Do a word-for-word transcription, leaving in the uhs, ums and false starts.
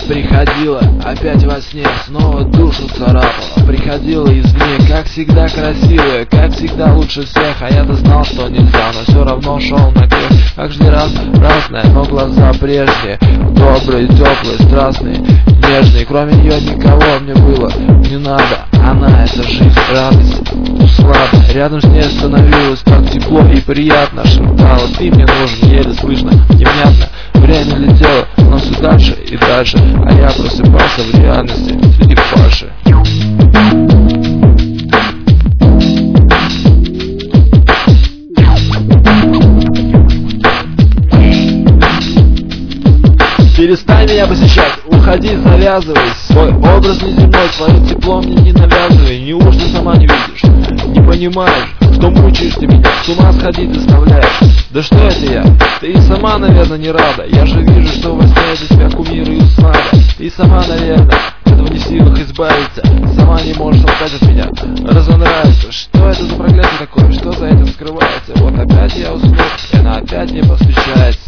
приходила, опять во сне, снова душу царапала. Приходила извне, как всегда красивая, как всегда лучше всех. А я-то знал, что нельзя, но все равно шел на грех. Как же раз разная, но глаза прежние, добрые, теплые, страстные, нежные. Кроме нее никого мне было не надо. Она — это жизнь, радость, услада. Рядом с ней становилось так тепло и приятно. Шептала: ты мне нужен, еле слышно, невнятно. Время летело, но все дальше и дальше, а я просыпался в реальности среди фальши. Перестань меня посещать, уходи, завязывай. Свой образ неземной, свое тепло мне не навязывай. Неужто сама не видишь, не понимаешь, что мучаешь ты меня, с ума сходить заставляешь? Да что это я? Ты и сама, наверное, не рада. Я же вижу, что во сне для тебя кумиры и услада. И сама, наверное, этого не в силах избавиться. Сама не можешь отстать от меня, разонравится. Что это за проклятие такое, что за этим скрывается? Вот опять я уснул, и она опять мне посвящается.